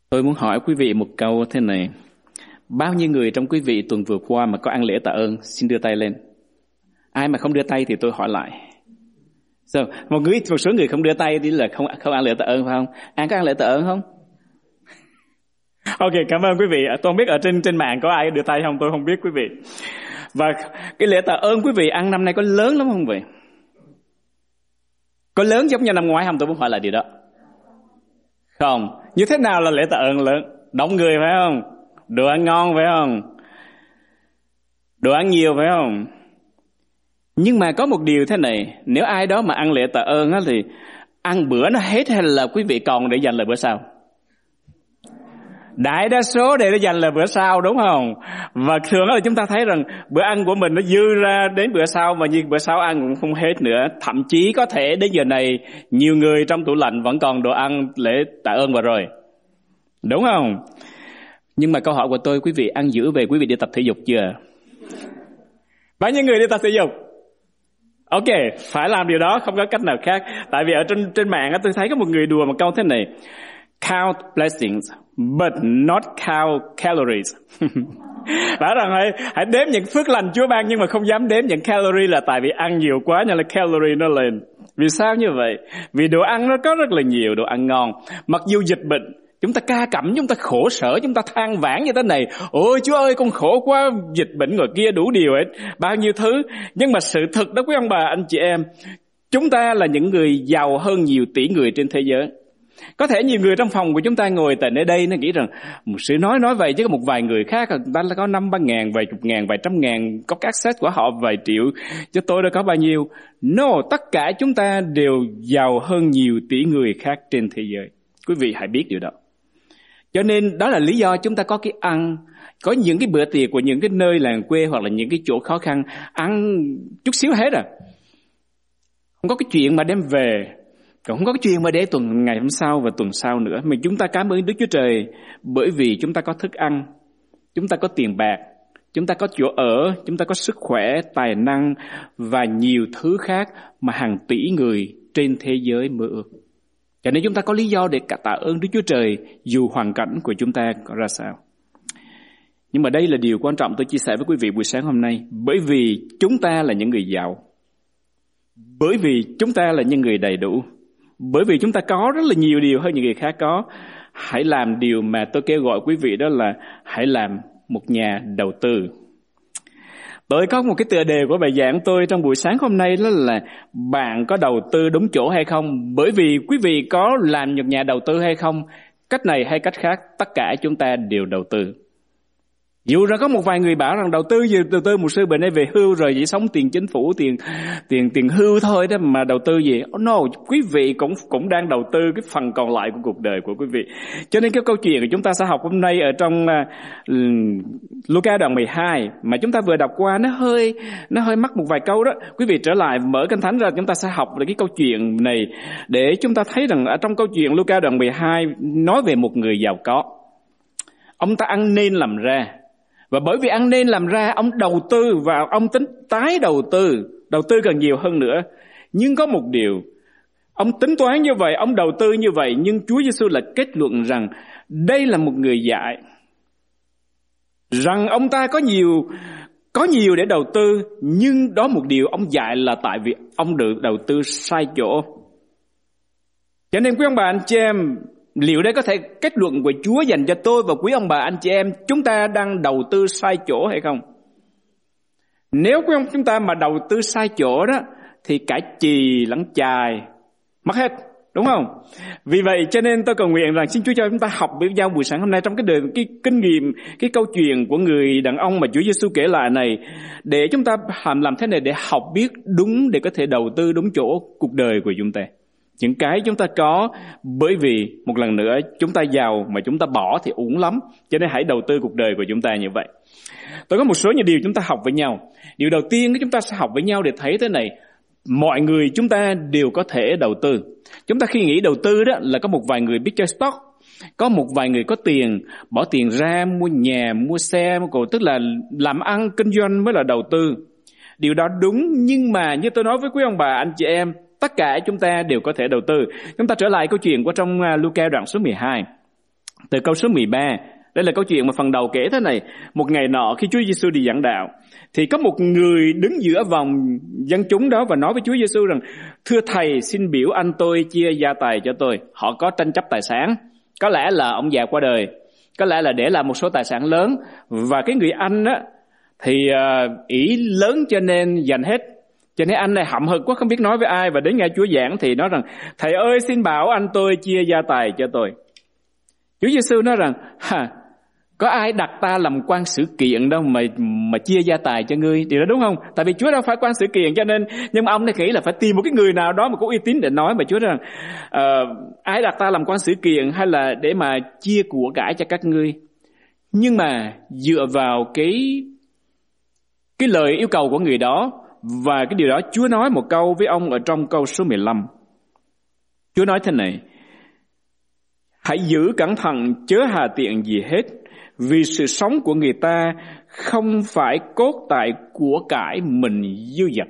Tôi muốn hỏi quý vị một câu thế này. Bao nhiêu người trong quý vị tuần vừa qua mà có ăn lễ tạ ơn? Xin đưa tay lên. Ai mà không đưa tay thì tôi hỏi lại. Một số người không đưa tay thì là không ăn lễ tạ ơn phải không? Ai có ăn lễ tạ ơn không? Ok, cảm ơn quý vị. Tôi không biết ở trên mạng có ai đưa tay không? Tôi không biết quý vị. Và cái lễ tạ ơn quý vị ăn năm nay có lớn lắm không vậy? Có lớn giống như năm ngoái không? Tôi muốn hỏi lại điều đó. Không. Như thế nào là lễ tạ ơn lớn? Đông người phải không? Đồ ăn ngon phải không? Đồ ăn nhiều phải không? Nhưng mà có một điều thế này, nếu ai đó mà ăn lễ tạ ơn á thì ăn bữa nó hết hay là quý vị còn để dành lại bữa sau? Đại đa số để dành lại bữa sau, đúng không? Và thường là chúng ta thấy rằng bữa ăn của mình nó dư ra đến bữa sau, mà như bữa sau ăn cũng không hết nữa. Thậm chí có thể đến giờ này nhiều người trong tủ lạnh vẫn còn đồ ăn lễ tạ ơn vào rồi, đúng không? Nhưng mà câu hỏi của tôi, quý vị ăn dữ về quý vị đi tập thể dục chưa? Bao nhiêu người đi tập thể dục? Ok, phải làm điều đó, không có cách nào khác. Tại vì ở trên mạng tôi thấy có một người đùa một câu thế này: count blessings but not count calories. Bảo rằng hãy đếm những phước lành Chúa ban, nhưng mà không dám đếm những calorie, là tại vì ăn nhiều quá nên là calorie nó lên. Vì sao như vậy? Vì đồ ăn nó có rất là nhiều, đồ ăn ngon. Mặc dù dịch bệnh, chúng ta ca cẩm, chúng ta khổ sở, chúng ta than vãn như thế này: ôi Chúa ơi, con khổ quá, dịch bệnh rồi kia đủ điều hết, bao nhiêu thứ. Nhưng mà sự thật đó quý ông bà, anh chị em, chúng ta là những người giàu hơn nhiều tỷ người trên thế giới. Có thể nhiều người trong phòng của chúng ta ngồi tại nơi đây nó nghĩ rằng một sự nói vậy, chứ có một vài người khác người ta có 5-3 ngàn, vài chục ngàn, vài trăm ngàn, có access của họ vài triệu, chứ tôi đã có bao nhiêu. No, tất cả chúng ta đều giàu hơn nhiều tỷ người khác trên thế giới. Quý vị hãy biết điều đó. Cho nên đó là lý do chúng ta có cái ăn, có những cái bữa tiệc của những cái nơi làng quê hoặc là những cái chỗ khó khăn, ăn chút xíu hết à. Không có cái chuyện mà đem về, không có cái chuyện mà để ngày hôm sau và tuần sau nữa. Mà chúng ta cảm ơn Đức Chúa Trời bởi vì chúng ta có thức ăn, chúng ta có tiền bạc, chúng ta có chỗ ở, chúng ta có sức khỏe, tài năng và nhiều thứ khác mà hàng tỷ người trên thế giới mơ ước. Cho nên chúng ta có lý do để tạ ơn Đức Chúa Trời dù hoàn cảnh của chúng ta có ra sao. Nhưng mà đây là điều quan trọng tôi chia sẻ với quý vị buổi sáng hôm nay. Bởi vì chúng ta là những người giàu, bởi vì chúng ta là những người đầy đủ, bởi vì chúng ta có rất là nhiều điều hơn những người khác có. Hãy làm điều mà tôi kêu gọi quý vị, đó là hãy làm một nhà đầu tư. Tôi có một cái tựa đề của bài giảng tôi trong buổi sáng hôm nay, đó là bạn có đầu tư đúng chỗ hay không? Bởi vì quý vị có làm một nhà đầu tư hay không, cách này hay cách khác, tất cả chúng ta đều đầu tư. Dù ra có một vài người bảo rằng đầu tư một sư bệnh nay về hưu rồi chỉ sống tiền chính phủ, tiền hưu thôi đó mà đầu tư gì? No, quý vị cũng đang đầu tư cái phần còn lại của cuộc đời của quý vị. Cho nên cái câu chuyện của chúng ta sẽ học hôm nay ở trong Luca đoạn 12 mà chúng ta vừa đọc qua, nó hơi mắc một vài câu đó. Quý vị trở lại mở Kinh Thánh ra, chúng ta sẽ học được cái câu chuyện này để chúng ta thấy rằng ở trong câu chuyện Luca đoạn 12 nói về một người giàu có. Ông ta ăn nên làm ra. Và bởi vì ăn nên làm ra, ông đầu tư vào, ông tính tái đầu tư càng nhiều hơn nữa. Nhưng có một điều, ông tính toán như vậy, ông đầu tư như vậy, nhưng Chúa Giêsu lại kết luận rằng đây là một người dại, rằng ông ta có nhiều để đầu tư, nhưng đó một điều ông dại là tại vì ông được đầu tư sai chỗ. Cho nên quý ông bà anh chị em, liệu đây có thể kết luận của Chúa dành cho tôi và quý ông bà anh chị em, chúng ta đang đầu tư sai chỗ hay không? Nếu quý ông chúng ta mà đầu tư sai chỗ đó thì cả chì lẫn chài mất hết, đúng không? Vì vậy cho nên tôi cầu nguyện rằng xin Chúa cho chúng ta học với nhau buổi sáng hôm nay trong cái kinh nghiệm, cái câu chuyện của người đàn ông mà Chúa Giêsu kể lại này, để chúng ta làm thế này để học biết đúng, để có thể đầu tư đúng chỗ cuộc đời của chúng ta. Những cái chúng ta có, bởi vì một lần nữa chúng ta giàu mà chúng ta bỏ thì uổng lắm. Cho nên hãy đầu tư cuộc đời của chúng ta như vậy. Tôi có một số những điều chúng ta học với nhau. Điều đầu tiên chúng ta sẽ học với nhau để thấy thế này: mọi người chúng ta đều có thể đầu tư. Chúng ta khi nghĩ đầu tư đó là có một vài người biết chơi stock, có một vài người có tiền, bỏ tiền ra mua nhà, mua xe, mua cổ, tức là làm ăn kinh doanh mới là đầu tư. Điều đó đúng, nhưng mà như tôi nói với quý ông bà anh chị em, tất cả chúng ta đều có thể đầu tư. Chúng ta trở lại câu chuyện của trong Luca đoạn số 12. Từ câu số 13, đây là câu chuyện mà phần đầu kể thế này. Một ngày nọ khi Chúa Giêsu đi giảng đạo, thì có một người đứng giữa vòng dân chúng đó và nói với Chúa Giêsu rằng: thưa Thầy, xin biểu anh tôi chia gia tài cho tôi. Họ có tranh chấp tài sản. Có lẽ là ông già qua đời, có lẽ là để làm một số tài sản lớn. Và cái người anh á thì ý lớn cho nên dành hết. Cho nên anh này hậm hực quá, không biết nói với ai. Và đến nghe Chúa giảng thì nói rằng: Thầy ơi, xin bảo anh tôi chia gia tài cho tôi. Chúa Giêsu nói rằng: có ai đặt ta làm quan xử kiện đâu mà chia gia tài cho ngươi. Điều đó đúng không? Tại vì Chúa đâu phải quan xử kiện, cho nên nhưng mà ông này nghĩ là phải tìm một cái người nào đó mà có uy tín để nói. Mà Chúa nói rằng ai đặt ta làm quan xử kiện hay là để mà chia của cải cho các ngươi. Nhưng mà dựa vào cái lời yêu cầu của người đó, và cái điều đó Chúa nói một câu với ông ở trong câu số 15. Chúa nói thế này: hãy giữ cẩn thận chớ hà tiện gì hết, vì sự sống của người ta không phải cốt tại của cải mình dư dật.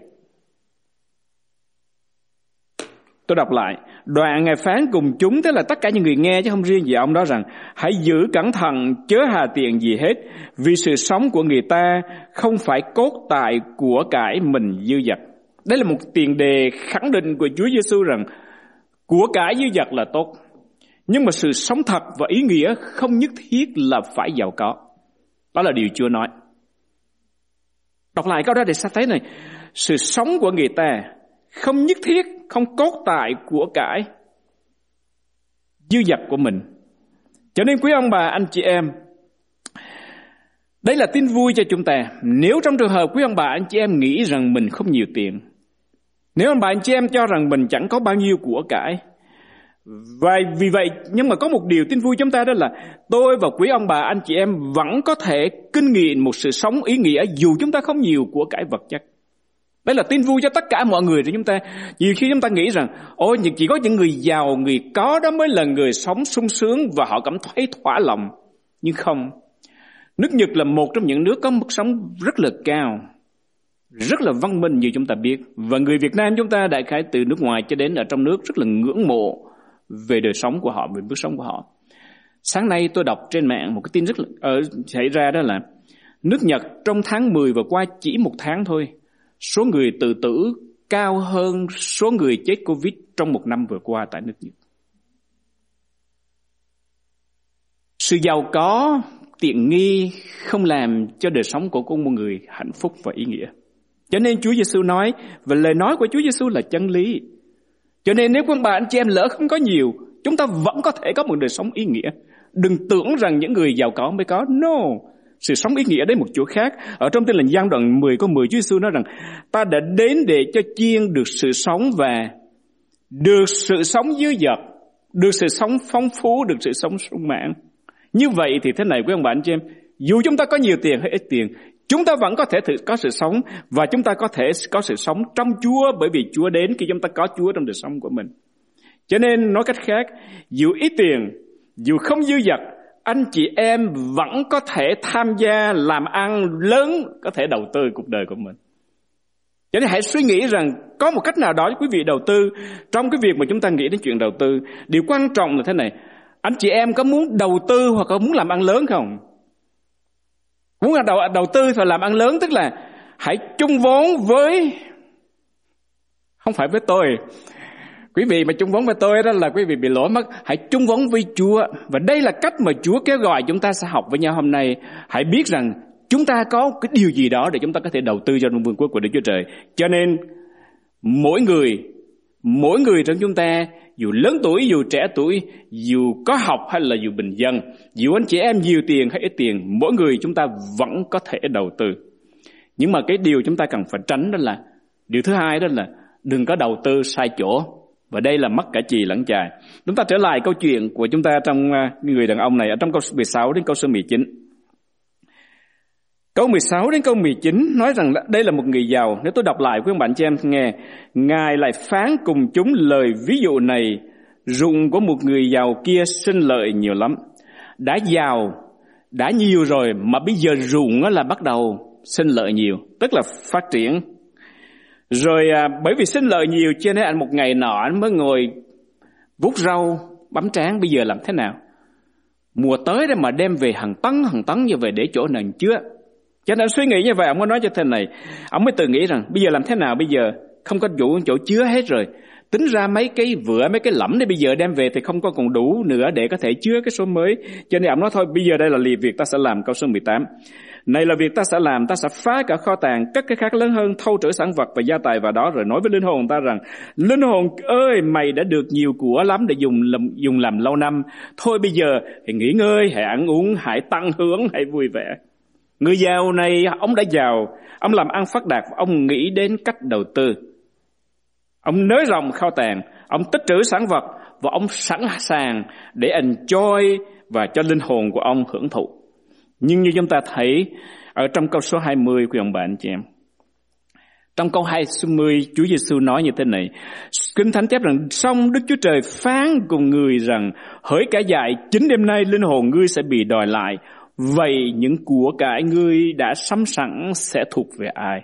Tôi đọc lại đoạn Ngài phán cùng chúng, tức là tất cả những người nghe chứ không riêng gì ông đó, rằng hãy giữ cẩn thận chớ hà tiện gì hết, vì sự sống của người ta không phải cốt tại của cải mình dư dật. Đây là một tiền đề khẳng định của Chúa Giêsu rằng của cải dư dật là tốt, nhưng mà sự sống thật và ý nghĩa không nhất thiết là phải giàu có. Đó là điều Chúa nói. Đọc lại câu đó để sao thấy này: sự sống của người ta không nhất thiết, không cốt tại của cải dư dật của mình. Cho nên quý ông bà, anh chị em, đây là tin vui cho chúng ta. Nếu trong trường hợp quý ông bà, anh chị em nghĩ rằng mình không nhiều tiền, nếu ông bà, anh chị em cho rằng mình chẳng có bao nhiêu của cải, và vì vậy, nhưng mà có một điều tin vui chúng ta, đó là tôi và quý ông bà, anh chị em vẫn có thể kinh nghiệm một sự sống ý nghĩa dù chúng ta không nhiều của cải vật chất. Đây là tin vui cho tất cả mọi người của chúng ta. Nhiều khi chúng ta nghĩ rằng ôi, chỉ có những người giàu, người có đó mới là người sống sung sướng và họ cảm thấy thỏa lòng. Nhưng không. Nước Nhật là một trong những nước có mức sống rất là cao, rất là văn minh như chúng ta biết. Và người Việt Nam chúng ta đại khái từ nước ngoài cho đến ở trong nước rất là ngưỡng mộ về đời sống của họ, về mức sống của họ. Sáng nay tôi đọc trên mạng một cái tin rất là xảy ra, đó là nước Nhật trong tháng 10 vừa qua, chỉ một tháng thôi, số người tự tử cao hơn số người chết Covid trong một năm vừa qua tại nước Nhật. Sự giàu có, tiện nghi không làm cho đời sống của con người hạnh phúc và ý nghĩa. Cho nên Chúa Giêsu nói, và lời nói của Chúa Giêsu là chân lý. Cho nên nếu con bà anh chị em lỡ không có nhiều, chúng ta vẫn có thể có một đời sống ý nghĩa. Đừng tưởng rằng những người giàu có mới có. No, sự sống ý nghĩa đến một chỗ khác. Ở trong Tin Lành Giăng đoạn 10 câu 10, Chúa Giêsu nói rằng ta đã đến để cho chiên được sự sống và được sự sống dư dật, được sự sống phong phú, được sự sống sung mãn. Như vậy thì thế này quý ông bà anh chị em, dù chúng ta có nhiều tiền hay ít tiền, chúng ta vẫn có thể có sự sống, và chúng ta có thể có sự sống trong Chúa, bởi vì Chúa đến khi chúng ta có Chúa trong đời sống của mình. Cho nên nói cách khác, dù ít tiền, dù không dư dật, anh chị em vẫn có thể tham gia làm ăn lớn, có thể đầu tư cuộc đời của mình. Cho nên hãy suy nghĩ rằng có một cách nào đó quý vị đầu tư. Trong cái việc mà chúng ta nghĩ đến chuyện đầu tư, điều quan trọng là thế này: anh chị em có muốn đầu tư hoặc có muốn làm ăn lớn không? Muốn đầu tư và làm ăn lớn, tức là hãy chung vốn với, không phải với tôi. Quý vị mà chung vốn với tôi đó là quý vị bị lỗi mất. Hãy chung vốn với Chúa. Và đây là cách mà Chúa kêu gọi chúng ta sẽ học với nhau hôm nay. Hãy biết rằng chúng ta có cái điều gì đó để chúng ta có thể đầu tư cho vương quốc của Đức Chúa Trời. Cho nên mỗi người trong chúng ta, dù lớn tuổi, dù trẻ tuổi, dù có học hay là dù bình dân, dù anh chị em nhiều tiền hay ít tiền, mỗi người chúng ta vẫn có thể đầu tư. Nhưng mà cái điều chúng ta cần phải tránh đó là, điều thứ hai đó là đừng có đầu tư sai chỗ. Và đây là mất cả chì lẫn chài. Chúng ta trở lại câu chuyện của chúng ta trong người đàn ông này ở trong câu 16 đến câu số 19. Câu 16 đến câu 19 nói rằng đây là một người giàu. Nếu tôi đọc lại quý ông bạn chị em nghe, Ngài lại phán cùng chúng lời ví dụ này: ruộng của một người giàu kia sinh lợi nhiều lắm. Đã giàu, đã nhiều rồi, mà bây giờ ruộng là bắt đầu sinh lợi nhiều, tức là phát triển. Rồi bởi vì sinh lợi nhiều cho nên anh một ngày nọ anh mới ngồi vút rau bấm trán, bây giờ làm thế nào? Mùa tới đó mà đem về hàng tấn như vậy để chỗ nào chứa. Cho nên suy nghĩ như vậy, ông có nói cho thế này. Ông mới tự nghĩ rằng bây giờ làm thế nào bây giờ, không có đủ chỗ chứa hết rồi. Tính ra mấy cái vựa, mấy cái lẫm này bây giờ đem về thì không có còn đủ nữa để có thể chứa cái số mới. Cho nên ông nói thôi bây giờ đây là việc ta sẽ làm. Câu số 18. Này là việc ta sẽ làm, ta sẽ phá cả kho tàng, cất cái khác lớn hơn, thâu trữ sản vật và gia tài vào đó, rồi nói với linh hồn ta rằng: linh hồn ơi, mày đã được nhiều của lắm để dùng làm lâu năm. Thôi bây giờ hãy nghỉ ngơi, hãy ăn uống, hãy tăng hưởng, hãy vui vẻ. Người giàu này ông đã giàu, ông làm ăn phát đạt, ông nghĩ đến cách đầu tư. Ông nới rộng kho tàng, ông tích trữ sản vật và ông sẵn sàng để enjoy và cho linh hồn của ông hưởng thụ. Nhưng như chúng ta thấy ở trong câu số 20 của ông bạn chị em, trong câu 20 Chúa Giêsu nói như thế này. Kinh Thánh chép rằng: song Đức Chúa Trời phán cùng người rằng: hỡi kẻ dại, chính đêm nay linh hồn ngươi sẽ bị đòi lại. Vậy những của cải ngươi đã sắm sẵn sẽ thuộc về ai?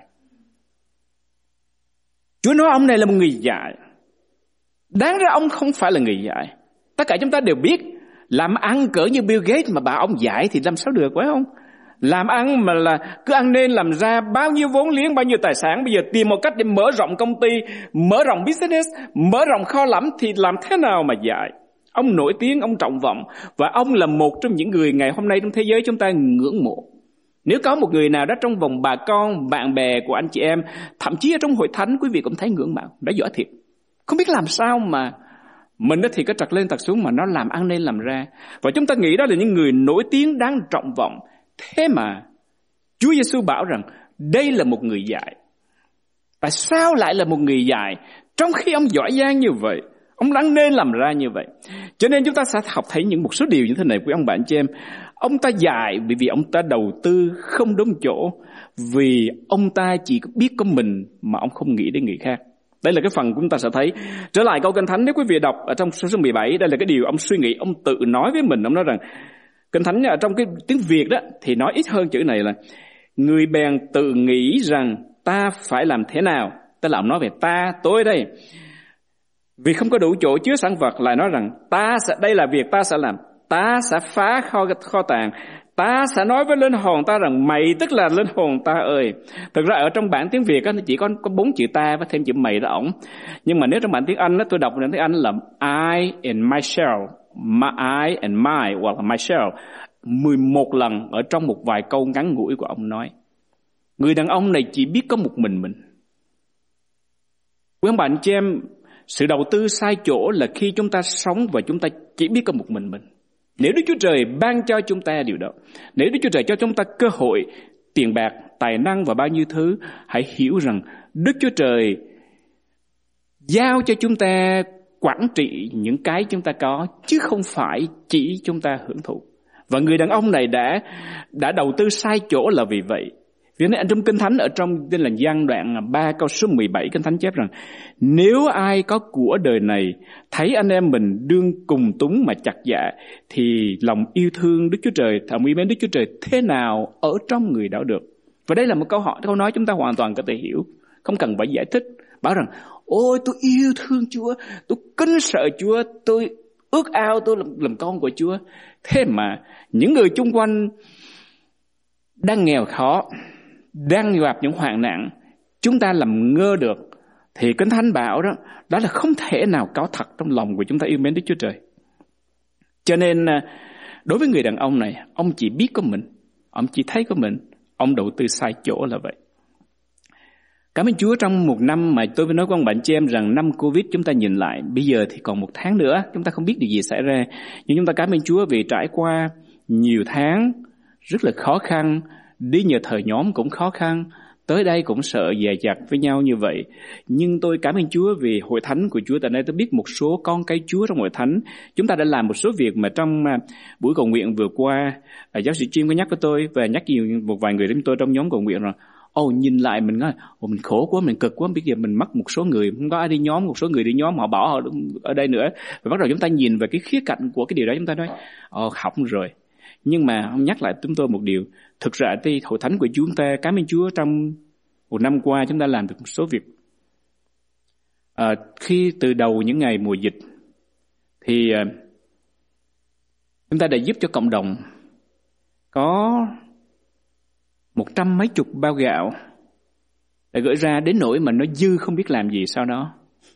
Chúa nói ông này là một người dại. Đáng ra ông không phải là người dại. Tất cả chúng ta đều biết làm ăn cỡ như Bill Gates mà bảo ông dại thì làm sao được, phải không? Làm ăn mà là cứ ăn nên làm ra, bao nhiêu vốn liếng, bao nhiêu tài sản, bây giờ tìm một cách để mở rộng công ty, mở rộng business, mở rộng kho lẫm thì làm thế nào mà dại? Ông nổi tiếng, ông trọng vọng, và ông là một trong những người ngày hôm nay trong thế giới chúng ta ngưỡng mộ. Nếu có một người nào đó trong vòng bà con, bạn bè của anh chị em, thậm chí ở trong hội thánh, quý vị cũng thấy ngưỡng mộ, đã giỏi thiệt. Không biết làm sao mà mình thì có trật lên trật xuống mà nó làm ăn nên làm ra. Và chúng ta nghĩ đó là những người nổi tiếng đáng trọng vọng. Thế mà Chúa Giêsu bảo rằng đây là một người dại. Tại sao lại là một người dại trong khi ông giỏi giang như vậy, ông đáng nên làm ra như vậy? Cho nên chúng ta sẽ học thấy một số điều như thế này với ông bạn chị em. Ông ta dại vì ông ta đầu tư không đúng chỗ, vì ông ta chỉ biết có mình mà ông không nghĩ đến người khác. Đây là cái phần chúng ta sẽ thấy. Trở lại câu Kinh Thánh, nếu quý vị đọc ở trong số 17, đây là cái điều ông suy nghĩ, ông tự nói với mình. Ông nói rằng, Kinh Thánh ở trong cái tiếng Việt đó thì nói ít hơn chữ này là: người bèn tự nghĩ rằng ta phải làm thế nào. Tức là ông nói về ta, tôi đây. Vì không có đủ chỗ chứa sản vật, lại nói rằng đây là việc ta sẽ làm. Ta sẽ phá kho tàng. Ta sẽ nói với linh hồn ta rằng: mày, tức là linh hồn ta ơi. Thực ra ở trong bản tiếng Việt nó chỉ có 4 chữ ta với thêm chữ mày đó ổng. Nhưng mà nếu trong bản tiếng Anh tôi đọc trong tiếng Anh là I and myself, I and my, hoặc là myself 11 lần ở trong một vài câu ngắn ngủi của ông nói. Người đàn ông này chỉ biết có một mình. Quý ông bạn chị em, sự đầu tư sai chỗ là khi chúng ta sống và chúng ta chỉ biết có một mình. Nếu Đức Chúa Trời ban cho chúng ta điều đó, nếu Đức Chúa Trời cho chúng ta cơ hội, tiền bạc, tài năng và bao nhiêu thứ, hãy hiểu rằng Đức Chúa Trời giao cho chúng ta quản trị những cái chúng ta có, chứ không phải chỉ chúng ta hưởng thụ. Và người đàn ông này đã đầu tư sai chỗ là vì vậy. Vì nên trong Kinh Thánh, ở trong tên là Giăng đoạn 3 câu số 17, Kinh Thánh chép rằng: nếu ai có của đời này thấy anh em mình đương cùng túng mà chặt dạ, thì lòng yêu thương Đức Chúa Trời, lòng yêu mến Đức Chúa Trời thế nào ở trong người đó được? Và đây là một câu nói chúng ta hoàn toàn có thể hiểu, không cần phải giải thích. Bảo rằng: ôi, tôi yêu thương Chúa, tôi kính sợ Chúa, tôi ước ao tôi làm con của Chúa. Thế mà những người chung quanh đang nghèo khó, đang gặp những hoạn nạn, chúng ta làm ngơ được, thì Kinh Thánh bảo đó là không thể nào có thật trong lòng của chúng ta yêu mến Đức Chúa Trời. Cho nên đối với người đàn ông này, ông chỉ biết có mình, ông chỉ thấy có mình, ông đầu tư sai chỗ là vậy. Cảm ơn Chúa, trong một năm mà tôi với nói với ông bạn chị em rằng năm Covid chúng ta nhìn lại, bây giờ thì còn 1 tháng nữa, chúng ta không biết điều gì xảy ra. Nhưng chúng ta cảm ơn Chúa vì trải qua nhiều tháng rất là khó khăn, đi nhờ thời nhóm cũng khó khăn, tới đây cũng sợ dè dặt với nhau như vậy. Nhưng tôi cảm ơn Chúa vì hội thánh của Chúa tại đây. Tôi biết một số con cái Chúa trong hội thánh, chúng ta đã làm một số việc mà trong buổi cầu nguyện vừa qua, giáo sĩ Jim có nhắc với tôi và nhắc một vài người đến tôi trong nhóm cầu nguyện rằng: nhìn lại mình nói, mình khổ quá, mình cực quá, bây giờ mình mất một số người, không có ai đi nhóm, một số người đi nhóm họ bỏ họ ở đây nữa. Và bắt đầu chúng ta nhìn về cái khía cạnh của cái điều đó, chúng ta nói học rồi. Nhưng mà ông nhắc lại chúng tôi một điều, thực ra thì hội thánh của chúng ta, cảm ơn Chúa, trong một năm qua chúng ta làm được một số việc. Khi từ đầu những ngày mùa dịch thì Chúng ta đã giúp cho cộng đồng có 100 mấy chục bao gạo đã gửi ra đến nỗi mà nó dư không biết làm gì sau đó.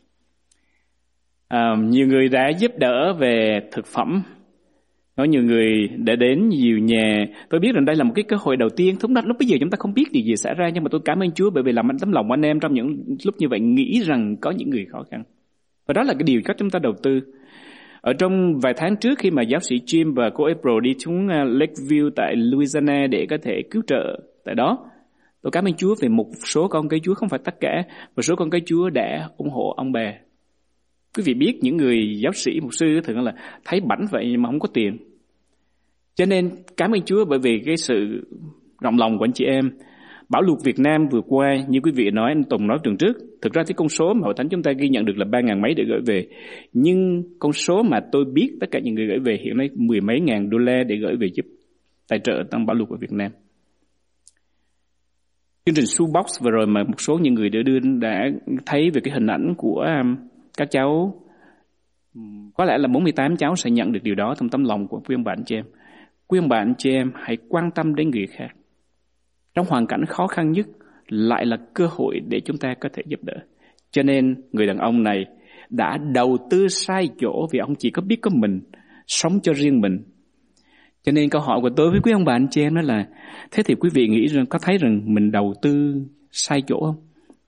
Nhiều người đã giúp đỡ về thực phẩm. Có nhiều người đã đến nhiều nhà. Tôi biết rằng đây là một cái cơ hội đầu tiên. Lúc bây giờ chúng ta không biết điều gì xảy ra, nhưng mà tôi cảm ơn Chúa bởi vì làm tấm lòng anh em trong những lúc như vậy, nghĩ rằng có những người khó khăn. Và đó là cái điều cách chúng ta đầu tư. Ở trong vài tháng trước, khi mà giáo sĩ Jim và cô April đi xuống Lakeview tại Louisiana để có thể cứu trợ tại đó, tôi cảm ơn Chúa về một số con cái Chúa, không phải tất cả, một số con cái Chúa đã ủng hộ ông bà. Quý vị biết những người giáo sĩ, mục sư thường là thấy bảnh vậy nhưng mà không có tiền. Cho nên cảm ơn Chúa bởi vì cái sự rộng lòng của anh chị em. Bão lụt Việt Nam vừa qua, như quý vị nói, anh Tùng nói tuần trước, thực ra cái con số mà Hội Thánh chúng ta ghi nhận được là 3.000 mấy để gửi về. Nhưng con số mà tôi biết tất cả những người gửi về hiện nay 10 mấy ngàn đô la để gửi về giúp tài trợ trong bão lụt của Việt Nam. Chương trình Shoebox vừa rồi mà một số những người đã thấy về cái hình ảnh của các cháu, có lẽ là 48 cháu sẽ nhận được điều đó trong tấm lòng của quý ông bà anh chị em. Quý ông bà anh chị em hãy quan tâm đến người khác. Trong hoàn cảnh khó khăn nhất lại là cơ hội để chúng ta có thể giúp đỡ. Cho nên người đàn ông này đã đầu tư sai chỗ vì ông chỉ có biết có mình, sống cho riêng mình. Cho nên câu hỏi của tôi với quý ông bà anh chị em đó là, thế thì quý vị nghĩ rằng có thấy rằng mình đầu tư sai chỗ không?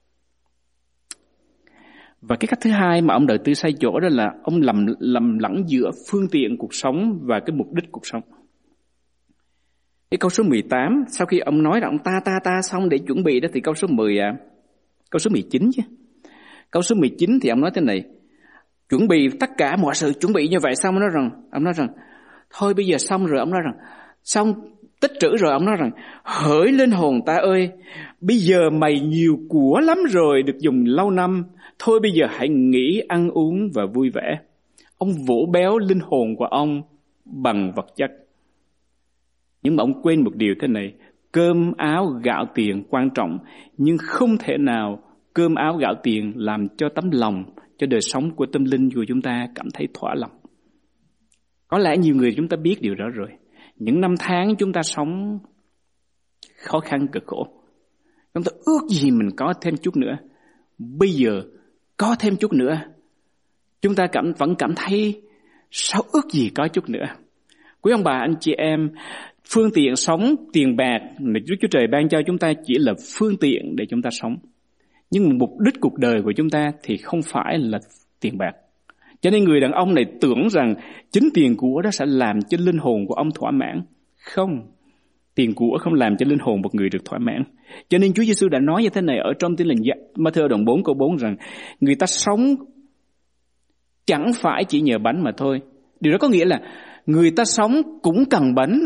Và cái cách thứ hai mà ông đầu tư sai chỗ đó là ông lầm lẫn giữa phương tiện cuộc sống và cái mục đích cuộc sống. Cái câu số 18, sau khi ông nói rằng ông ta xong để chuẩn bị đó, thì câu số 19 chứ. Câu số 19 thì ông nói thế này, chuẩn bị tất cả mọi sự chuẩn bị như vậy, xong ông nói rằng thôi bây giờ xong rồi, ông nói rằng xong tích trữ rồi, ông nói rằng hỡi linh hồn ta ơi, bây giờ mày nhiều của lắm rồi, được dùng lâu năm, thôi bây giờ hãy nghỉ ăn uống và vui vẻ. Ông vỗ béo linh hồn của ông bằng vật chất. Nhưng mà ông quên một điều thế này, cơm áo gạo tiền quan trọng, nhưng không thể nào cơm áo gạo tiền làm cho tấm lòng, cho đời sống của tâm linh của chúng ta cảm thấy thỏa lòng. Có lẽ nhiều người chúng ta biết điều đó rồi. Những năm tháng chúng ta sống khó khăn cực khổ, chúng ta ước gì mình có thêm chút nữa. Bây giờ có thêm chút nữa, chúng ta vẫn cảm thấy sao ước gì có chút nữa. Quý ông bà anh chị em, phương tiện sống, tiền bạc mà Đức Chúa Trời ban cho chúng ta chỉ là phương tiện để chúng ta sống. Nhưng mục đích cuộc đời của chúng ta thì không phải là tiền bạc. Cho nên người đàn ông này tưởng rằng chính tiền của đó sẽ làm cho linh hồn của ông thỏa mãn. Không, tiền của không làm cho linh hồn một người được thỏa mãn. Cho nên Chúa Giêsu đã nói như thế này ở trong Tin lành Ma-thi-ơ đoạn 4 câu 4 rằng người ta sống chẳng phải chỉ nhờ bánh mà thôi. Điều đó có nghĩa là người ta sống cũng cần bánh.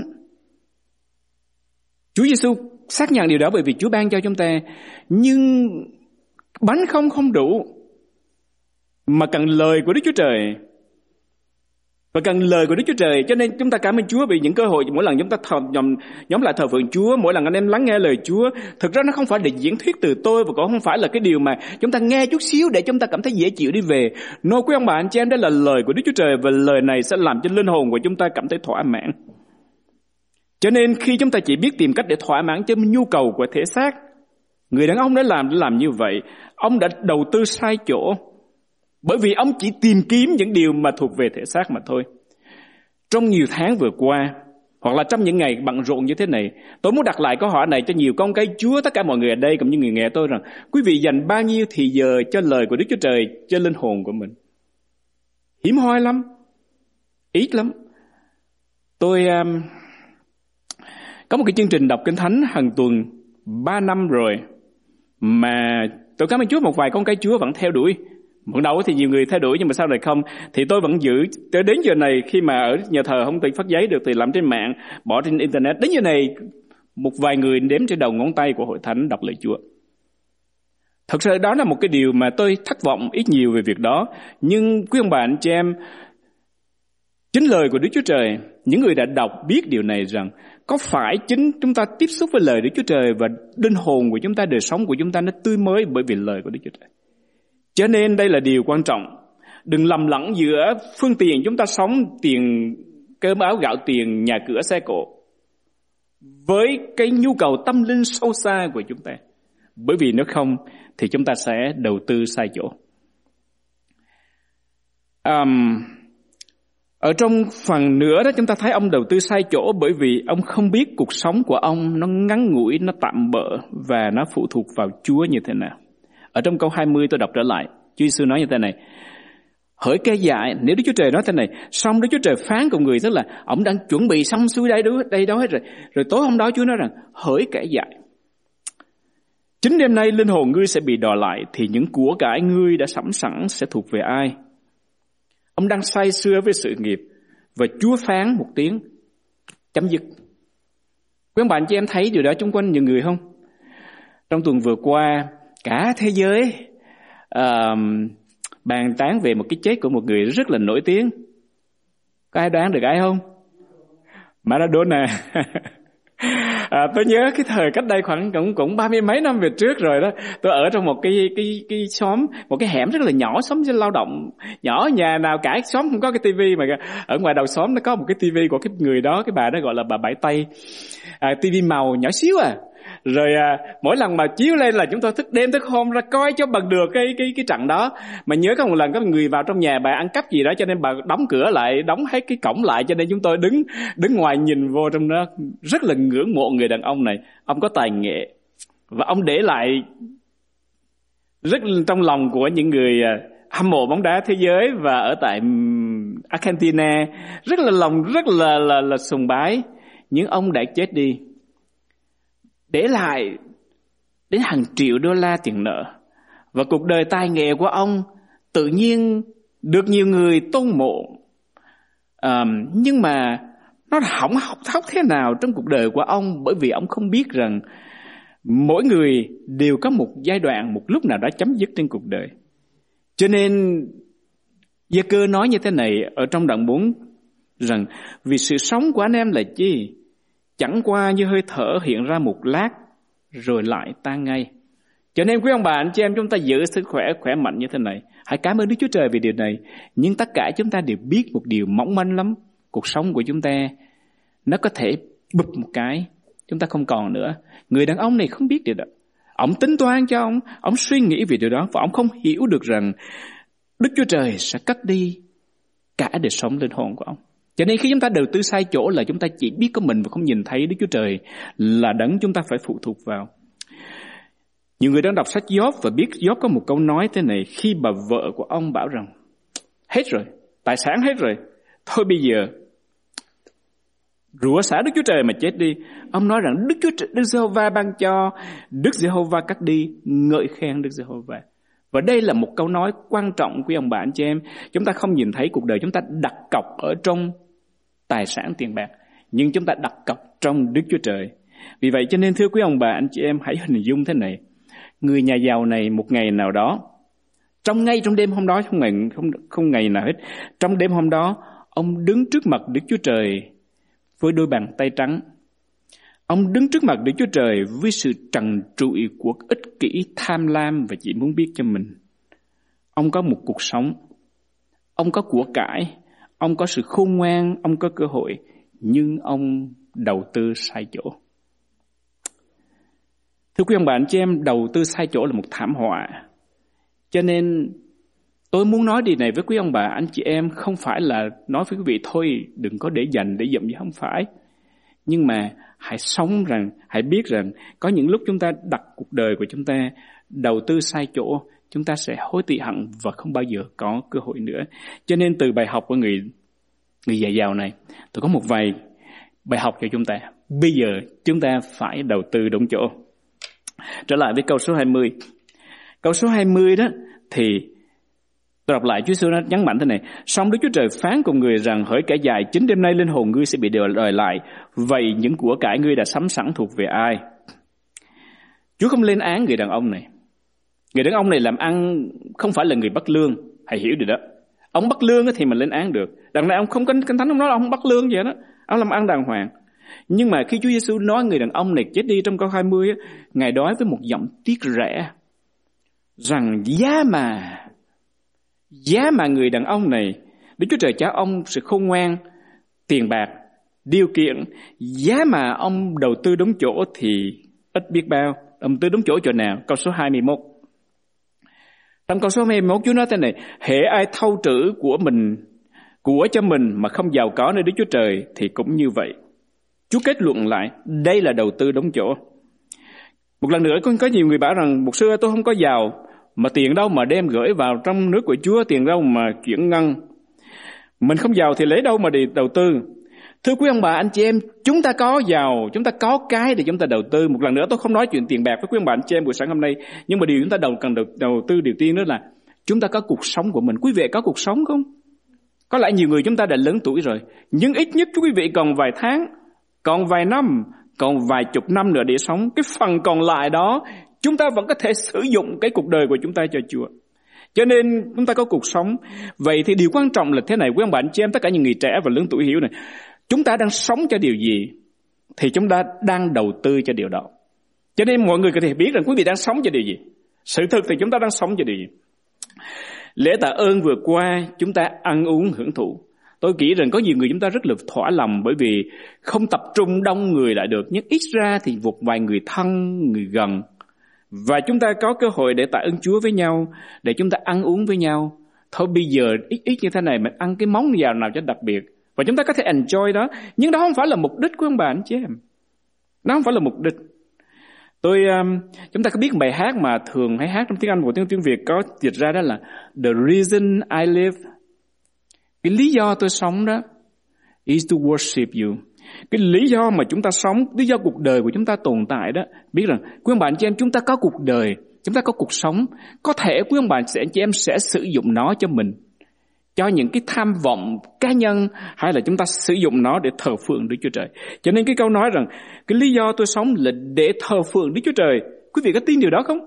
Chúa Giêsu xác nhận điều đó bởi vì Chúa ban cho chúng ta, nhưng bánh không đủ, mà cần lời của Đức Chúa Trời. Và cần lời của Đức Chúa Trời. Cho nên chúng ta cảm ơn Chúa vì những cơ hội mỗi lần chúng ta nhóm lại thờ phượng Chúa, mỗi lần anh em lắng nghe lời Chúa. Thực ra nó không phải để diễn thuyết từ tôi, và cũng không phải là cái điều mà chúng ta nghe chút xíu để chúng ta cảm thấy dễ chịu đi về. Nói quý ông bà anh chị em, đó là lời của Đức Chúa Trời, và lời này sẽ làm cho linh hồn của chúng ta cảm thấy thỏa mãn. Cho nên khi chúng ta chỉ biết tìm cách để thỏa mãn cho nhu cầu của thể xác, người đàn ông đã làm như vậy. Ông đã đầu tư sai chỗ, bởi vì ông chỉ tìm kiếm những điều mà thuộc về thể xác mà thôi. Trong nhiều tháng vừa qua, hoặc là trong những ngày bận rộn như thế này, tôi muốn đặt lại câu hỏi này cho nhiều con cái Chúa, tất cả mọi người ở đây cũng như người nghe tôi, rằng quý vị dành bao nhiêu thì giờ cho lời của Đức Chúa Trời, cho linh hồn của mình? Hiếm hoi lắm, ít lắm. Tôi có một cái chương trình đọc Kinh Thánh hàng tuần 3 năm rồi, mà tôi cảm ơn Chúa một vài con cái Chúa vẫn theo đuổi. Ban đầu thì nhiều người theo đuổi nhưng mà sau này không, thì tôi vẫn giữ tới đến giờ này. Khi mà ở nhà thờ không thể phát giấy được thì làm trên mạng, bỏ trên internet. Đến giờ này một vài người đếm trên đầu ngón tay của Hội Thánh đọc lời Chúa. Thật sự đó là một cái điều mà tôi thất vọng ít nhiều về việc đó. Nhưng quý ông bà anh chị em, chính lời của Đức Chúa Trời, những người đã đọc biết điều này rằng có phải chính chúng ta tiếp xúc với lời Đức Chúa Trời và linh hồn của chúng ta, đời sống của chúng ta nó tươi mới bởi vì lời của Đức Chúa Trời. Cho nên đây là điều quan trọng. Đừng lầm lẫn giữa phương tiện chúng ta sống, tiền cơm áo gạo tiền, nhà cửa xe cộ, với cái nhu cầu tâm linh sâu xa của chúng ta. Bởi vì nếu không thì chúng ta sẽ đầu tư sai chỗ. Ở trong phần nữa đó, chúng ta thấy ông đầu tư sai chỗ bởi vì ông không biết cuộc sống của ông nó ngắn ngủi, nó tạm bợ và nó phụ thuộc vào Chúa như thế nào. Ở trong câu 20 tôi đọc trở lại, Chúa Giêsu nói như thế này: hỡi kẻ dại, nếu Đức Chúa Trời nói thế này, xong Đức Chúa Trời phán cùng người, tức là ông đang chuẩn bị xong xuôi đây đó hết rồi. Rồi tối hôm đó Chúa nói rằng: hỡi kẻ dại, chính đêm nay linh hồn ngươi sẽ bị đòi lại, thì những của cải ngươi đã sắm sẵn sẽ thuộc về ai? Ông đang say sưa với sự nghiệp và Chúa phán một tiếng chấm dứt. Quý ông bạn chị em thấy điều đó chung quanh nhiều người không? Trong tuần vừa qua, cả thế giới bàn tán về một cái chết của một người rất là nổi tiếng. Có ai đoán được ai không? Maradona. Tôi nhớ cái thời cách đây khoảng cũng 30 mấy năm về trước rồi đó. Tôi ở trong một cái xóm, một cái hẻm rất là nhỏ, xóm dân lao động nhỏ, nhà nào cả xóm không có cái tivi, mà ở ngoài đầu xóm nó có một cái tivi của cái người đó, cái bà đó gọi là bà Bảy Tây. Tivi màu nhỏ xíu Rồi mỗi lần mà chiếu lên là chúng tôi thức đêm thức hôm ra coi cho bằng được cái trận đó. Mà nhớ có một lần có người vào trong nhà bà ăn cắp gì đó, cho nên bà đóng cửa lại, đóng hết cái cổng lại, cho nên chúng tôi đứng ngoài nhìn vô trong đó, rất là ngưỡng mộ người đàn ông này. Ông có tài nghệ và ông để lại rất trong lòng của những người hâm mộ bóng đá thế giới và ở tại Argentina rất là sùng bái. Nhưng ông đã chết đi, để lại đến hàng triệu đô la tiền nợ. Và cuộc đời tài nghệ của ông tự nhiên được nhiều người tôn mộ. Nhưng mà nó hỏng hóc thế nào trong cuộc đời của ông, bởi vì ông không biết rằng mỗi người đều có một giai đoạn, một lúc nào đó chấm dứt trên cuộc đời. Cho nên Giê-cơ nói như thế này ở trong đoạn 4 rằng: vì sự sống của anh em là chi? Chẳng qua như hơi thở hiện ra một lát rồi lại tan ngay. Cho nên quý ông bà anh chị em, chúng ta giữ sức khỏe mạnh như thế này, hãy cảm ơn Đức Chúa Trời vì điều này. Nhưng tất cả chúng ta đều biết một điều mỏng manh lắm: cuộc sống của chúng ta nó có thể bụp một cái, chúng ta không còn nữa. Người đàn ông này không biết điều đó. Ông tính toán cho ông suy nghĩ về điều đó, và ông không hiểu được rằng Đức Chúa Trời sẽ cất đi cả đời sống linh hồn của ông. Cho nên khi chúng ta đầu tư sai chỗ là chúng ta chỉ biết có mình và không nhìn thấy Đức Chúa Trời là đấng chúng ta phải phụ thuộc vào. Nhiều người đang đọc sách Gióp và biết Gióp có một câu nói thế này: khi bà vợ của ông bảo rằng hết rồi, tài sản hết rồi, thôi bây giờ rủa xả Đức Chúa Trời mà chết đi, ông nói rằng Đức Giê-hô-va ban cho, Đức Giê-hô-va cắt đi, ngợi khen Đức Giê-hô-va. Và đây là một câu nói quan trọng quý ông bà anh chị em. Chúng ta không nhìn thấy cuộc đời chúng ta đặt cọc ở trong tài sản tiền bạc, nhưng chúng ta đặt cọc trong Đức Chúa Trời. Vì vậy cho nên thưa quý ông bà anh chị em, hãy hình dung thế này: người nhà giàu này một ngày nào đó, trong đêm hôm đó, không ngày nào hết, trong đêm hôm đó, ông đứng trước mặt Đức Chúa Trời với đôi bàn tay trắng. Ông đứng trước mặt Đức Chúa Trời với sự trần trụi của ích kỷ, tham lam và chỉ muốn biết cho mình. Ông có một cuộc sống, ông có của cải, ông có sự khôn ngoan, ông có cơ hội, nhưng ông đầu tư sai chỗ. Thưa quý ông bà anh chị em, đầu tư sai chỗ là một thảm họa. Cho nên tôi muốn nói điều này với quý ông bà anh chị em, không phải là nói với quý vị thôi đừng có để dành để dụm gì, không phải. Nhưng mà hãy biết rằng có những lúc chúng ta đặt cuộc đời của chúng ta đầu tư sai chỗ, chúng ta sẽ hối tị hận và không bao giờ có cơ hội nữa. Cho nên từ bài học của người già giàu này, tôi có một vài bài học cho chúng ta. Bây giờ chúng ta phải đầu tư đúng chỗ. Trở lại với câu số 20. Câu số 20 đó thì tôi đọc lại, Chúa Giêsu nhấn mạnh thế này: song Đức Chúa Trời phán cùng người rằng: hỡi kẻ dại, chính đêm nay linh hồn ngươi sẽ bị đòi lại, vậy những của cải ngươi đã sắm sẵn thuộc về ai? Chúa không lên án người đàn ông này. Người đàn ông này làm ăn không phải là người bắt lương, hãy hiểu điều đó. Ông bắt lương thì mình lên án được. Đằng này ông không kinh thánh, ông nói là ông bắt lương vậy đó, ông làm ăn đàng hoàng. Nhưng mà khi Chúa Giêsu nói người đàn ông này chết đi trong câu 20, Ngài nói với một giọng tiếc rẻ rằng giá mà người đàn ông này, Đức Chúa Trời cho ông sự khôn ngoan, tiền bạc, điều kiện, giá mà ông đầu tư đúng chỗ thì ít biết bao. Ông tư đúng chỗ nào? Câu số 21. Trong câu số 21 Chúa nói thế này: hễ ai thâu trữ của cho mình mà không giàu có nơi Đức Chúa Trời thì cũng như vậy. Chúa kết luận lại, đây là đầu tư đúng chỗ. Một lần nữa, có nhiều người bảo rằng: mục sư ơi, tôi không có giàu, mà tiền đâu mà đem gửi vào trong nước của Chúa, tiền đâu mà chuyển ngân. Mình không giàu thì lấy đâu mà đi đầu tư? Thưa quý ông bà, anh chị em, chúng ta có giàu, chúng ta có cái để chúng ta đầu tư. Một lần nữa, tôi không nói chuyện tiền bạc với quý ông bà, anh chị em buổi sáng hôm nay, nhưng mà điều chúng ta cần đầu tư điều tiên đó là chúng ta có cuộc sống của mình. Quý vị có cuộc sống không? Có lẽ nhiều người chúng ta đã lớn tuổi rồi, nhưng ít nhất quý vị còn vài tháng, còn vài năm, còn vài chục năm nữa để sống. Cái phần còn lại đó chúng ta vẫn có thể sử dụng cái cuộc đời của chúng ta cho Chúa. Cho nên chúng ta có cuộc sống. Vậy thì điều quan trọng là thế này, quý ông bà anh chị em, tất cả những người trẻ và lớn tuổi hiểu này, chúng ta đang sống cho điều gì thì chúng ta đang đầu tư cho điều đó. Cho nên mọi người có thể biết rằng quý vị đang sống cho điều gì. Sự thực thì chúng ta đang sống cho điều gì. Lễ tạ ơn vừa qua chúng ta ăn uống hưởng thụ. Tôi nghĩ rằng có nhiều người chúng ta rất là thỏa lòng bởi vì không tập trung đông người lại được, nhưng ít ra thì một vài người thân, người gần. Và chúng ta có cơ hội để tạ ơn Chúa với nhau, để chúng ta ăn uống với nhau. Thôi bây giờ ít như thế này mình ăn cái món nào cho đặc biệt, và chúng ta có thể enjoy đó. Nhưng đó không phải là mục đích của ông bà anh chị em. Đó không phải là mục đích. Chúng ta có biết bài hát mà thường hay hát trong tiếng Anh và tiếng Việt có dịch ra, đó là The reason I live. Cái lý do tôi sống đó is to worship you. Cái lý do mà chúng ta sống, lý do cuộc đời của chúng ta tồn tại đó, biết rằng quý ông bà anh chị em, chúng ta có cuộc đời, chúng ta có cuộc sống. Có thể quý ông bà anh chị em sẽ sử dụng nó cho mình, cho những cái tham vọng cá nhân, hay là chúng ta sử dụng nó để thờ phượng Đức Chúa Trời. Cho nên cái câu nói rằng cái lý do tôi sống là để thờ phượng Đức Chúa Trời, quý vị có tin điều đó không?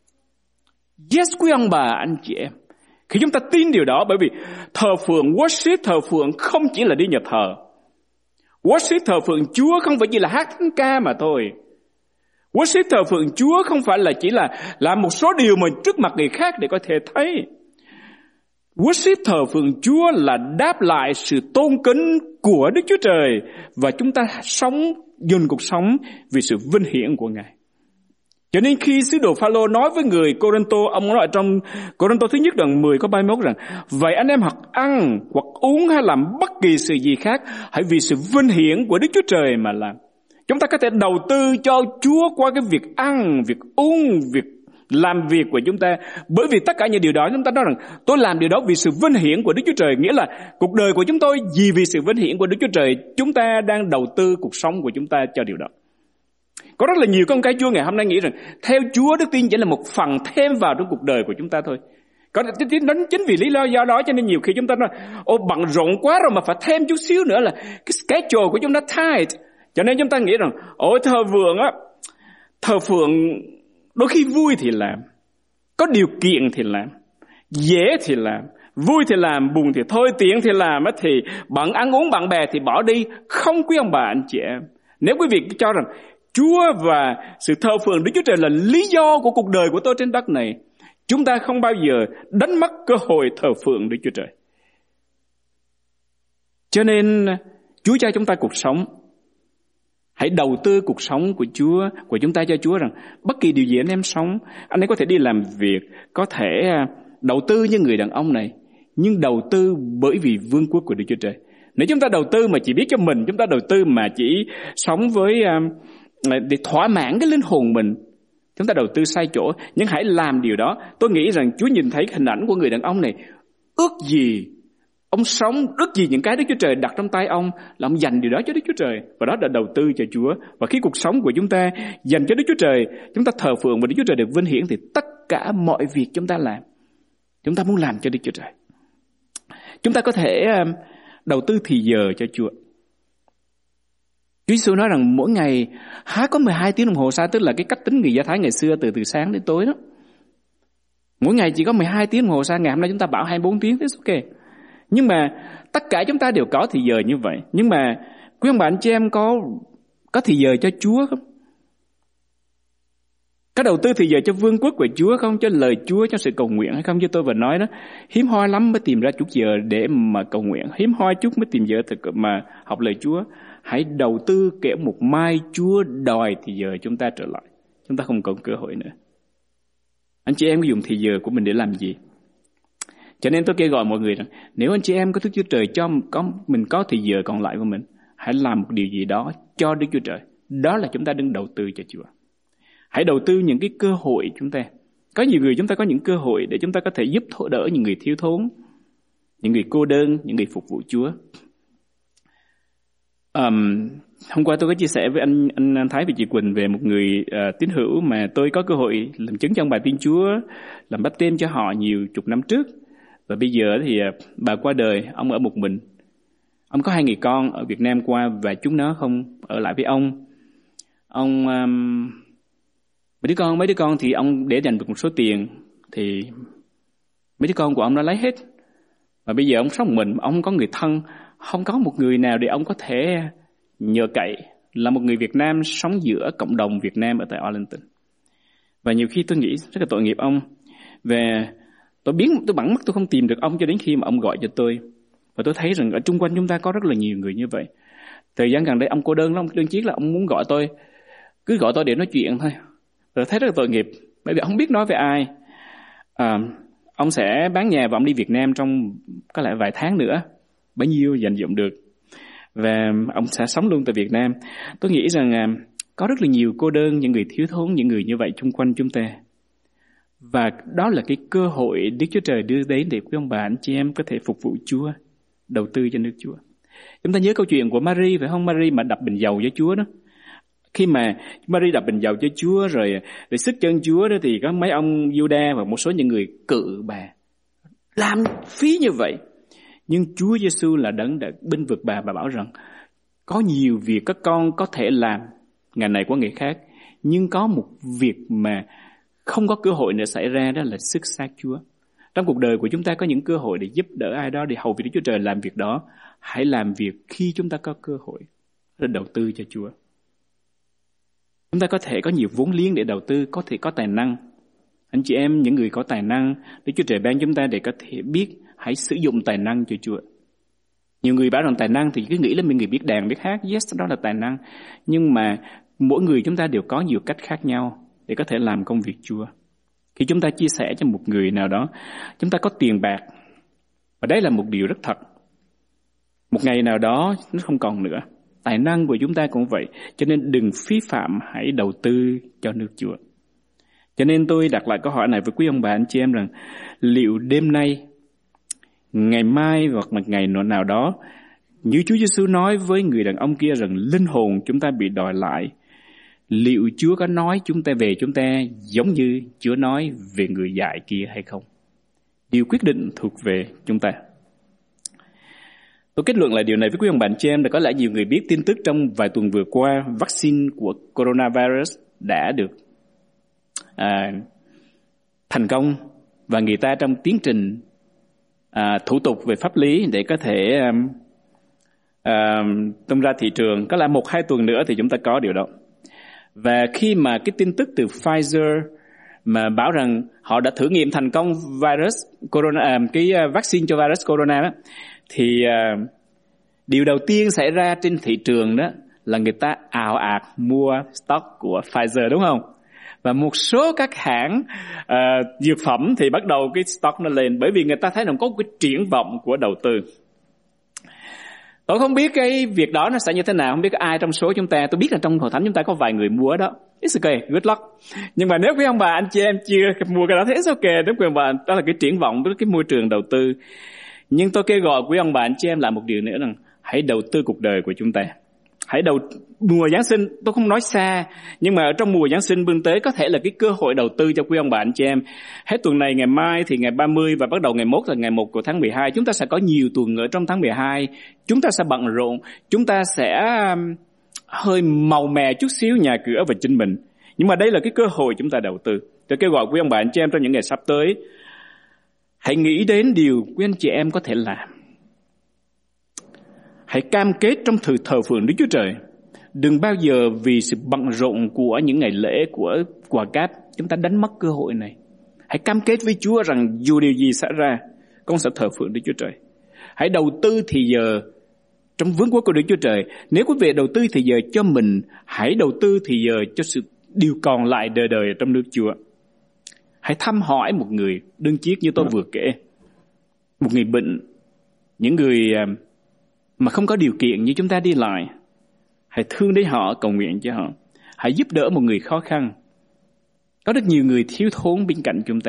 Yes, quý ông bà anh chị em. Khi chúng ta tin điều đó, bởi vì thờ phượng, worship, thờ phượng không chỉ là đi nhà thờ. Worship, thờ phượng Chúa không phải chỉ là hát thánh ca mà thôi. Worship, thờ phượng Chúa không phải là chỉ là làm một số điều mà trước mặt người khác để có thể thấy. Worship, thờ phượng Chúa là đáp lại sự tôn kính của Đức Chúa Trời, và chúng ta dùng cuộc sống vì sự vinh hiển của Ngài. Cho nên khi sứ đồ Phaolô nói với người Cô-rinh-tô, ông nói trong Cô-rinh-tô thứ nhất đoạn 10 có 31 rằng: vậy anh em hoặc ăn, hoặc uống hay làm bất kỳ sự gì khác, hãy vì sự vinh hiển của Đức Chúa Trời mà làm. Chúng ta có thể đầu tư cho Chúa qua cái việc ăn, việc uống, việc làm việc của chúng ta. Bởi vì tất cả những điều đó chúng ta nói rằng tôi làm điều đó vì sự vinh hiển của Đức Chúa Trời. Nghĩa là cuộc đời của chúng tôi vì sự vinh hiển của Đức Chúa Trời, chúng ta đang đầu tư cuộc sống của chúng ta cho điều đó. Có rất là nhiều con cái Chúa ngày hôm nay nghĩ rằng theo Chúa, đức tin chỉ là một phần thêm vào trong cuộc đời của chúng ta thôi. Chính vì lý do đó cho nên nhiều khi chúng ta nói bận rộn quá rồi mà phải thêm chút xíu nữa là cái schedule của chúng ta tight. Cho nên chúng ta nghĩ rằng thờ phượng đôi khi vui thì làm, có điều kiện thì làm, dễ thì làm, vui thì làm, buồn thì thôi, tiện thì làm, thì bận ăn uống bạn bè thì bỏ đi. Không, quý ông bà anh chị em. Nếu quý vị cho rằng Chúa và sự thờ phượng Đức Chúa Trời là lý do của cuộc đời của tôi trên đất này, chúng ta không bao giờ đánh mất cơ hội thờ phượng Đức Chúa Trời. Cho nên Chúa cho chúng ta cuộc sống. Hãy đầu tư cuộc sống của Chúa, của chúng ta cho Chúa, rằng bất kỳ điều gì anh em sống, anh ấy có thể đi làm việc, có thể đầu tư như người đàn ông này, nhưng đầu tư bởi vì vương quốc của Đức Chúa Trời. Nếu chúng ta đầu tư mà chỉ biết cho mình, chúng ta đầu tư mà chỉ sống với để thỏa mãn cái linh hồn mình, chúng ta đầu tư sai chỗ. Nhưng hãy làm điều đó. Tôi nghĩ rằng Chúa nhìn thấy hình ảnh của người đàn ông này, ước gì ông sống, ước gì những cái Đức Chúa Trời đặt trong tay ông là ông dành điều đó cho Đức Chúa Trời, và đó là đầu tư cho Chúa. Và khi cuộc sống của chúng ta dành cho Đức Chúa Trời, chúng ta thờ phượng và Đức Chúa Trời được vinh hiển, thì tất cả mọi việc chúng ta làm, chúng ta muốn làm cho Đức Chúa Trời. Chúng ta có thể đầu tư thì giờ cho Chúa. Chúa Giêsu nói rằng mỗi ngày há có 12 tiếng đồng hồ sao, tức là cái cách tính người Do Thái ngày xưa từ sáng đến tối đó. Mỗi ngày chỉ có 12 tiếng đồng hồ sao, ngày hôm nay chúng ta bảo 24 tiếng, thế ok. Nhưng mà tất cả chúng ta đều có thì giờ như vậy. Nhưng mà quý ông bà anh chị em có thì giờ cho Chúa không? Có đầu tư thì giờ cho vương quốc của Chúa không, cho lời Chúa, cho sự cầu nguyện hay không? Như tôi vừa nói đó, hiếm hoi lắm mới tìm ra chút giờ để mà cầu nguyện, hiếm hoi chút mới tìm giờ mà học lời Chúa. Hãy đầu tư kẻo một mai Chúa đòi thì giờ chúng ta trở lại, chúng ta không còn cơ hội nữa. Anh chị em có dùng thì giờ của mình để làm gì? Cho nên tôi kêu gọi mọi người rằng, nếu anh chị em có Đức Chúa Trời cho mình có thì giờ còn lại của mình, hãy làm một điều gì đó cho Đức Chúa Trời. Đó là chúng ta đừng đầu tư cho Chúa. Hãy đầu tư những cái cơ hội chúng ta. Có nhiều người chúng ta có những cơ hội để chúng ta có thể giúp đỡ những người thiếu thốn, những người cô đơn, những người phục vụ Chúa. Hôm qua tôi có chia sẻ với anh Thái và chị Quỳnh về một người tín hữu mà tôi có cơ hội làm chứng trong bài tin Chúa, làm báp têm cho họ nhiều chục năm trước. Và bây giờ thì bà qua đời, ông ở một mình. Ông có 2 người con ở Việt Nam qua và chúng nó không ở lại với ông. Mấy đứa con thì ông để dành được một số tiền thì mấy đứa con của ông đã lấy hết. Và bây giờ ông sống một mình, ông không có người thân, không có một người nào để ông có thể nhờ cậy, là một người Việt Nam sống giữa cộng đồng Việt Nam ở tại Arlington. Và nhiều khi tôi nghĩ rất là tội nghiệp ông. Và tôi bằng mắt tôi không tìm được ông cho đến khi mà ông gọi cho tôi. Và tôi thấy rằng ở chung quanh chúng ta có rất là nhiều người như vậy. Thời gian gần đây ông cô đơn lắm, đơn chí là ông muốn gọi tôi, cứ gọi tôi để nói chuyện thôi. Tôi thấy rất là tội nghiệp, bởi vì ông không biết nói với ai. Ông sẽ bán nhà và ông đi Việt Nam trong có lẽ vài tháng nữa, bấy nhiêu dành dụm được. Và ông sẽ sống luôn tại Việt Nam. Tôi nghĩ rằng có rất là nhiều cô đơn, những người thiếu thốn, những người như vậy chung quanh chúng ta. Và đó là cái cơ hội Đức Chúa Trời đưa đến để quý ông bà anh chị em có thể phục vụ Chúa, đầu tư cho nước Chúa. Chúng ta nhớ câu chuyện của Mary phải không? Mary mà đập bình dầu cho Chúa đó. Khi mà Mary đập bình dầu cho Chúa rồi sức chân Chúa đó, thì có mấy ông Giu-đa và một số những người cự bà làm phí như vậy. Nhưng Chúa Giêsu là đấng đã bênh vực bà và bảo rằng có nhiều việc các con có thể làm ngày này qua ngày khác, nhưng có một việc mà không có cơ hội nữa xảy ra, đó là sức xác Chúa. Trong cuộc đời của chúng ta có những cơ hội để giúp đỡ ai đó, để hầu việc Đức Chúa Trời làm việc đó. Hãy làm việc khi chúng ta có cơ hội, để đầu tư cho Chúa. Chúng ta có thể có nhiều vốn liếng để đầu tư, có thể có tài năng. Anh chị em, những người có tài năng, Đức Chúa Trời ban chúng ta để có thể biết, hãy sử dụng tài năng cho Chúa. Nhiều người bảo rằng tài năng thì cứ nghĩ là mình người biết đàn, biết hát. Yes, đó là tài năng. Nhưng mà mỗi người chúng ta đều có nhiều cách khác nhau để có thể làm công việc Chúa. Khi chúng ta chia sẻ cho một người nào đó, chúng ta có tiền bạc. Và đấy là một điều rất thật. Một ngày nào đó nó không còn nữa. Tài năng của chúng ta cũng vậy. Cho nên đừng phí phạm, hãy đầu tư cho nước Chúa. Cho nên tôi đặt lại câu hỏi này với quý ông bà anh chị em rằng, liệu đêm nay, ngày mai hoặc một ngày nào đó, như Chúa Giêsu nói với người đàn ông kia rằng linh hồn chúng ta bị đòi lại, liệu Chúa có nói chúng ta về chúng ta giống như Chúa nói về người dại kia hay không? Điều quyết định thuộc về chúng ta. Tôi kết luận lại điều này với quý ông bạn chị em là có lẽ nhiều người biết tin tức trong vài tuần vừa qua, vaccine của coronavirus đã được thành công và người ta trong tiến trình thủ tục về pháp lý để có thể tung ra thị trường. Có lẽ 1-2 tuần nữa thì chúng ta có điều đó. Và khi mà cái tin tức từ Pfizer mà bảo rằng họ đã thử nghiệm thành công virus corona, cái vaccine cho virus corona đó, thì điều đầu tiên xảy ra trên thị trường đó là người ta ào ạt mua stock của Pfizer, đúng không? Và một số các hãng dược phẩm thì bắt đầu cái stock nó lên, bởi vì người ta thấy rằng có một cái triển vọng của đầu tư. Tôi không biết cái việc đó nó sẽ như thế nào, không biết có ai trong số chúng ta, tôi biết là trong hội thánh chúng ta có vài người mua đó. It's okay, good luck. Nhưng mà nếu quý ông bà anh chị em chưa mua cái đó thì it's okay, nếu quý ông bà, đó là cái triển vọng với cái môi trường đầu tư. Nhưng tôi kêu gọi quý ông bà anh chị em làm một điều nữa rằng hãy đầu tư cuộc đời của chúng ta. Hãy mùa Giáng sinh, tôi không nói xa, nhưng mà ở trong mùa Giáng sinh vươn tới có thể là cái cơ hội đầu tư cho quý ông bà anh chị em. Hết tuần này, ngày mai thì ngày 30 và bắt đầu ngày 1 là ngày 1 của tháng 12. Chúng ta sẽ có nhiều tuần ở trong tháng 12. Chúng ta sẽ bận rộn, chúng ta sẽ hơi màu mè chút xíu nhà cửa và chính mình. Nhưng mà đây là cái cơ hội chúng ta đầu tư. Tôi kêu gọi quý ông bà anh chị em trong những ngày sắp tới, hãy nghĩ đến điều quý anh chị em có thể làm. Hãy cam kết trong thờ phượng Đức Chúa Trời Đừng bao giờ vì sự bận rộn của những ngày lễ, của quà cáp, chúng ta đánh mất cơ hội này. Hãy cam kết với Chúa rằng dù điều gì xảy ra, con sẽ thờ phượng Đức Chúa Trời. Hãy đầu tư thì giờ trong vương quốc của Đức Chúa Trời. Nếu quý vị đầu tư thì giờ cho mình, hãy đầu tư thì giờ cho sự điều còn lại đời đời trong nước Chúa. Hãy thăm hỏi một người đơn chiếc như tôi vừa kể, một người bệnh, những người mà không có điều kiện như chúng ta đi lại. Hãy thương đến họ, cầu nguyện cho họ. Hãy giúp đỡ một người khó khăn. Có rất nhiều người thiếu thốn bên cạnh chúng ta.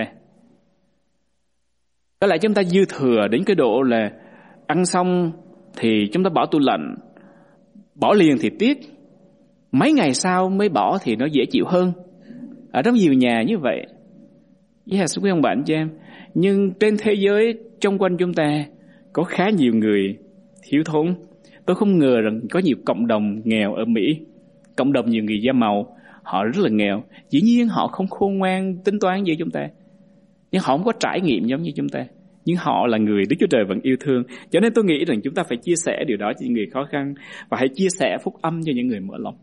Có lẽ chúng ta dư thừa đến cái độ là ăn xong thì chúng ta bỏ tủ lạnh, bỏ liền thì tiếc, mấy ngày sau mới bỏ thì nó dễ chịu hơn. Ở rất nhiều nhà như vậy. Yes, quý ông bạn cho em. Nhưng trên thế giới trong quanh chúng ta có khá nhiều người thiếu thốn. Tôi không ngờ rằng có nhiều cộng đồng nghèo ở Mỹ, cộng đồng nhiều người da màu, họ rất là nghèo. Dĩ nhiên họ không khôn ngoan tính toán như chúng ta, nhưng họ không có trải nghiệm giống như chúng ta. Nhưng họ là người Đức Chúa Trời vẫn yêu thương. Cho nên tôi nghĩ rằng chúng ta phải chia sẻ điều đó cho những người khó khăn, và hãy chia sẻ phúc âm cho những người mở lòng.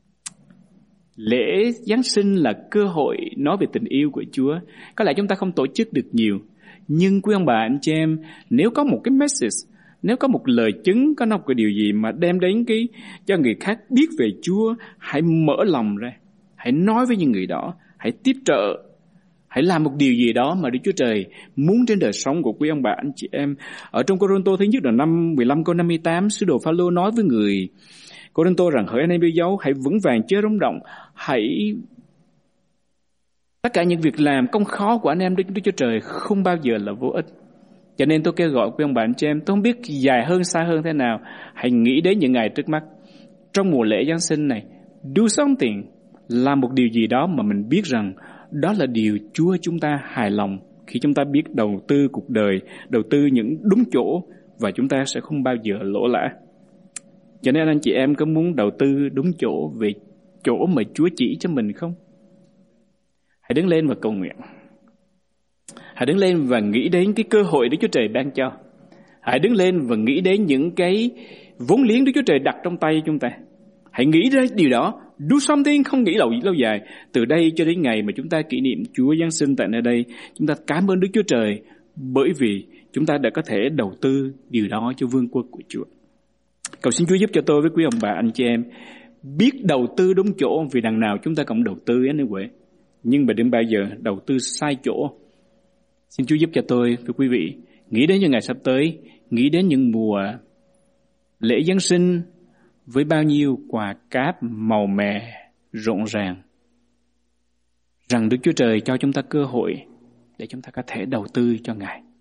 Lễ Giáng sinh là cơ hội nói về tình yêu của Chúa. Có lẽ chúng ta không tổ chức được nhiều, nhưng quý ông bà anh chị em, nếu có một cái message, nếu có một lời chứng, có một cái điều gì mà đem đến cho người khác biết về Chúa, hãy mở lòng ra, hãy nói với những người đó, hãy tiếp trợ, hãy làm một điều gì đó mà Đức Chúa Trời muốn trên đời sống của quý ông bà anh chị em. Ở trong Cô-rinh-tô thứ nhất là 15 câu 58, sứ đồ Phao-lô nói với người Cô-rinh-tô rằng: hỡi anh em yêu dấu, hãy vững vàng chớ rung động, hãy tất cả những việc làm công khó của anh em Đức Chúa Trời không bao giờ là vô ích. Cho nên tôi kêu gọi quý ông bà anh chị em, tôi không biết dài hơn xa hơn thế nào, hãy nghĩ đến những ngày trước mắt. Trong mùa lễ Giáng sinh này, do something, làm một điều gì đó mà mình biết rằng đó là điều Chúa chúng ta hài lòng khi chúng ta biết đầu tư cuộc đời, đầu tư những đúng chỗ, và chúng ta sẽ không bao giờ lỗ lã. Cho nên anh chị em có muốn đầu tư đúng chỗ, về chỗ mà Chúa chỉ cho mình không? Hãy đứng lên và cầu nguyện. Hãy đứng lên và nghĩ đến cái cơ hội Đức Chúa Trời ban cho. Hãy đứng lên và nghĩ đến những cái vốn liếng Đức Chúa Trời đặt trong tay chúng ta. Hãy nghĩ ra điều đó. Do something, không nghĩ lâu dài. Từ đây cho đến ngày mà chúng ta kỷ niệm Chúa Giáng sinh tại nơi đây, chúng ta cảm ơn Đức Chúa Trời bởi vì chúng ta đã có thể đầu tư điều đó cho vương quốc của Chúa. Cầu xin Chúa giúp cho tôi với quý ông bà anh chị em biết đầu tư đúng chỗ, vì đằng nào chúng ta cũng đầu tư anyway. Nhưng mà đừng bao giờ đầu tư sai chỗ. Xin Chúa giúp cho tôi với quý vị nghĩ đến những ngày sắp tới, nghĩ đến những mùa lễ Giáng sinh với bao nhiêu quà cáp màu mè rộn ràng, rằng Đức Chúa Trời cho chúng ta cơ hội để chúng ta có thể đầu tư cho Ngài.